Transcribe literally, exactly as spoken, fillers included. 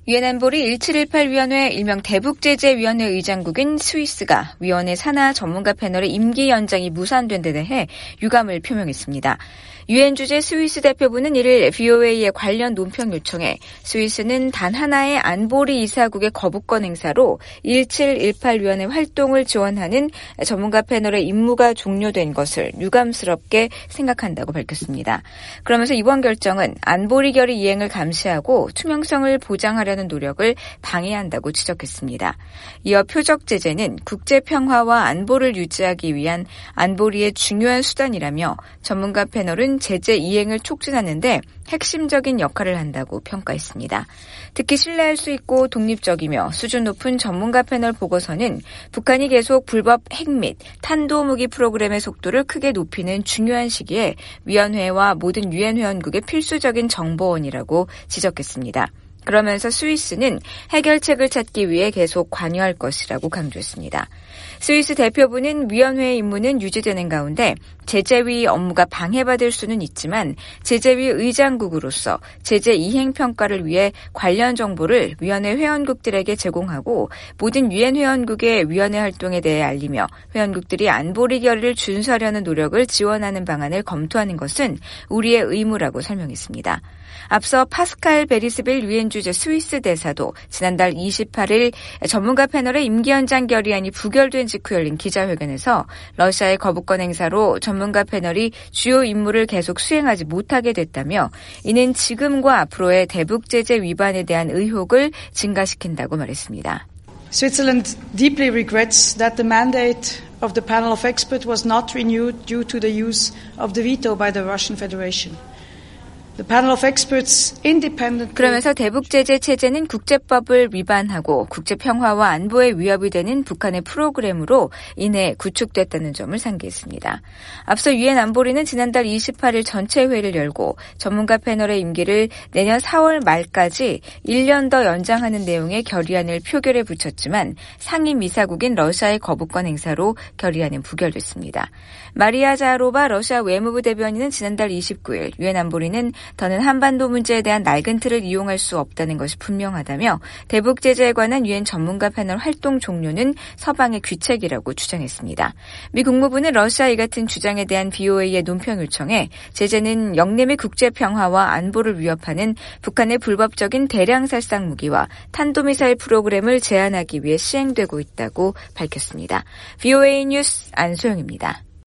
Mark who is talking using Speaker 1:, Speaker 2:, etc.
Speaker 1: 유엔 안보리 천칠백십팔 위원회 일명 대북제재위원회 의장국인 스위스가 위원회 산하 전문가 패널의 임기 연장이 무산된 데 대해 유감을 표명했습니다. 유엔 주재 스위스 대표부는 이를 브이오에이의 관련 논평 요청에 스위스는 단 하나의 안보리 이사국의 거부권 행사로 천칠백십팔 위원회 활동을 지원하는 전문가 패널의 임무가 종료된 것을 유감스럽게 생각한다고 밝혔습니다. 그러면서 이번 결정은 안보리 결의 이행을 감시하고 투명성을 보장하려는 노력을 방해한다고 지적했습니다. 이어 표적 제재는 국제 평화와 안보를 유지하기 위한 안보리의 중요한 수단이라며 전문가 패널은 제재 이행을 촉진하는데 핵심적인 역할을 한다고 평가했습니다. 특히 신뢰할 수 있고 독립적이며 수준 높은 전문가 패널 보고서는 북한이 계속 불법 핵 및 탄도무기 프로그램의 속도를 크게 높이는 중요한 시기에 위원회와 모든 유엔 회원국의 필수적인 정보원이라고 지적했습니다. 그러면서 스위스는 해결책을 찾기 위해 계속 관여할 것이라고 강조했습니다. 스위스 대표부는 위원회의 임무는 유지되는 가운데 제재위 업무가 방해받을 수는 있지만 제재위 의장국으로서 제재 이행 평가를 위해 관련 정보를 위원회 회원국들에게 제공하고 모든 유엔 회원국의 위원회 활동에 대해 알리며 회원국들이 안보리 결의를 준수하려는 노력을 지원하는 방안을 검토하는 것은 우리의 의무라고 설명했습니다. 앞서 파스칼 베리스빌 유엔 주재 스위스 대사도 지난달 이십팔일 전문가 패널의 임기 연장 결의안이 부결된 직후 열린 기자회견에서 러시아의 거부권 행사로 전문가 패널이 주요 임무를 계속 수행하지 못하게 됐다며 이는 지금과 앞으로의 대북 제재 위반에 대한 의혹을 증가시킨다고 말했습니다.
Speaker 2: Switzerland deeply regrets that the mandate of the panel of experts was not renewed due to the use of the veto by the Russian Federation. 그러면서 대북제재 체제는 국제법을 위반하고 국제평화와 안보에 위협이 되는 북한의 프로그램으로 인해 구축됐다는 점을 상기했습니다. 앞서 유엔 안보리는 지난달 이십팔일 전체 회의를 열고 전문가 패널의 임기를 내년 사월 말까지 일 년 더 연장하는 내용의 결의안을 표결에 붙였지만 상임이사국인 러시아의 거부권 행사로 결의안은 부결됐습니다. 마리아 자하로바 러시아 외무부 대변인은 지난달 이십구일 유엔 안보리는 더는 한반도 문제에 대한 낡은 틀을 이용할 수 없다는 것이 분명하다며 대북 제재에 관한 유엔 전문가 패널 활동 종료는 서방의 귀책이라고 주장했습니다. 미 국무부는 러시아 이 같은 주장에 대한 브이오에이의 논평 요청에 제재는 영내 및 국제 평화와 안보를 위협하는 북한의 불법적인 대량 살상 무기와 탄도미사일 프로그램을 제한하기 위해 시행되고 있다고 밝혔습니다. 브이오에이 뉴스 안소영입니다.